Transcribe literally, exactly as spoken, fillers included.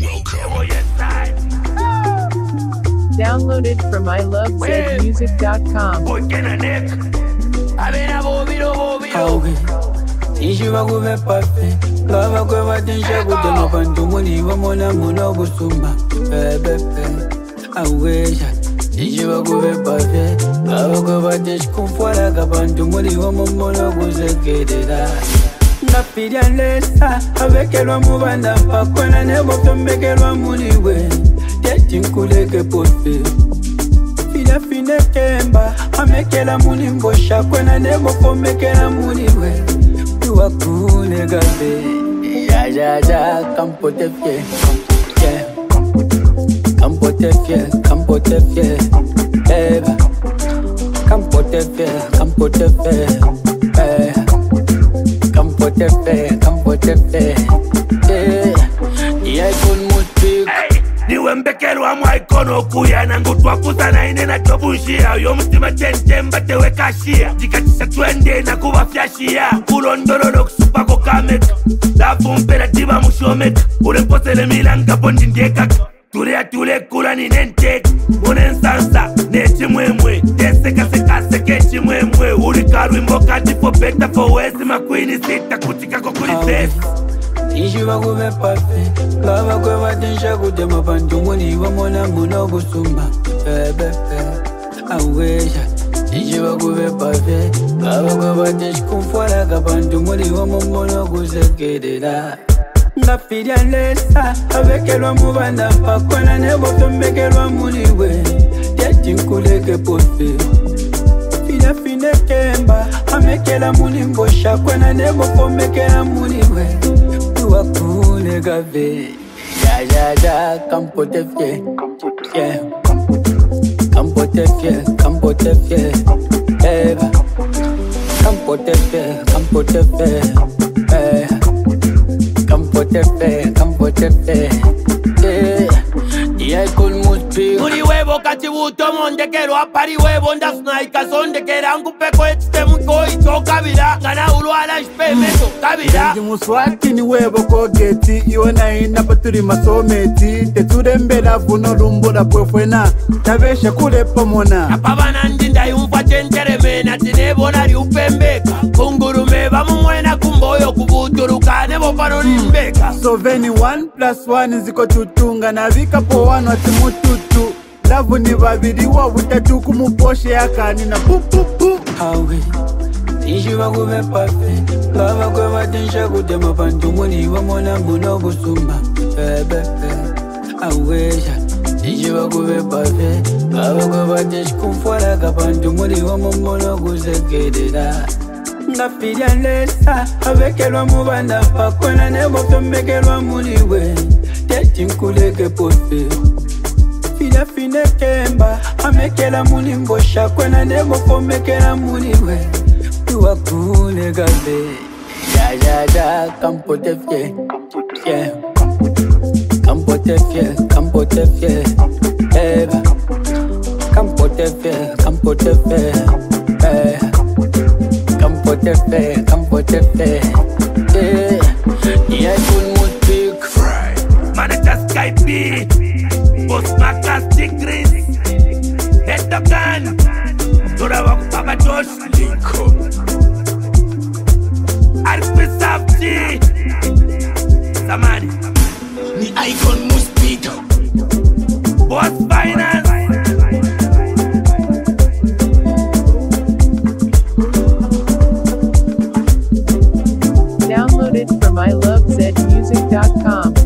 Welcome. Downloaded from I love zed music dot com. Ishiva kuve pafe Lava kwe watensha kutema pantu muni wa mona muna kusumba Pepepe Awesha Ishiva kuve pafe Lava kwe watensha kumfwala kapantu muni wa mona kusekedera Napidia lesa Avekelwa mubanda Pakwena nebo fembekelwa muniwe Teti nkuleke pofe Fina fine kemba Amekela muni mbosha Kwena nebo fomekela muniwe Tuwa kule gabe Ya ya ya Kampote fye Yeah Kampote fye Kampote fye Eva Kampote fye Kampote fye Eh Kampote fye Kampote fye Yeah Yeah kun muspik Niwe mbekelwa mwaikono kuya Nangu twakuza na ine na tobushia Yo mtima chenchemba tewe kashia Jikatisha twende na kuwafyashia Ulondololo kusupako kameka Lafu mpera tiba mushomeka Ule mpotele milanga bondi ndiekaka Tulea tule kula ni nenteka Unensansa nechi mwemwe Teseka seka seke chi mwemwe Ulikaru imboka tifo beta for wezi Makwini sita kutika kukuli fesi Ishiva kuve pafe Lava kwe watensha kutema pantu muni wa mona muna kusumba Pepepe Awesha Ishiva kuve pafe Lava kwe watensha kumfwala kapantu muni wa mona kusekedera Napidia lesa Avekelwa mubanda Pakwena nebo fembekelwa muniwe Teti nkuleke pofe Fina fine kemba Amekela muni mbosha Kwena nebo fomekela muniwe Tuwa kule gabe Ya ya ya Kampote fye Yeah Kampote fye Kampote fye Eva Kampote fye Kampote fye Eh Kampote fye Kampote fye Yeah Yeah kun muspik Muri huevo kati wuto monde kero apari huevo nda snaika sonde kera ngupeko etste mko ito kabira Ngana ulwala shpemeto kabira Ndi muswati ni huevo kogeti Iwana ina paturi masometi Teturembela vuno rumbula pwefwena Tabesha kule pomona Apabana ndinda yumfa chenteremena Tinebona li upembeka Kungurume bamumwena kumboyo kubuturuka Nebo pano nimbeka So veni one plus one ziko tutunga Na vika po wano ati mututu Lavu ni babiri wa utatu kumuposhe yakani na pu pu pu Awe Ishiva kuve pafe Lava kwe watensha kutema pantu muni wa mona muna kusumba Pepepe Awesha Ishiva kuve pafe Lava kwe watensha kumfwala kapantu muni wa mona kusekedera Napidia lesa Avekelwa mubanda Pakwena nebo fembekelwa muniwe Teti nkuleke pofe Fina fine kemba Amekela muni mbosha Kwena nebo fomekela muniwe Tuwa kule gabe Ya ya ya Kampote fye Yeah Kampote fye Kampote fye Eva Kampote fye Kampote fye Eh Kampote fye Kampote fye Yeah Yeah kun muspik Manager Skype Boss Marcus Tigris Hedogan Dora waku Papa Josh Linko Arpe Safti Samani Ni Icon Muspik Boss Finance Downloaded from I love zed music dot com.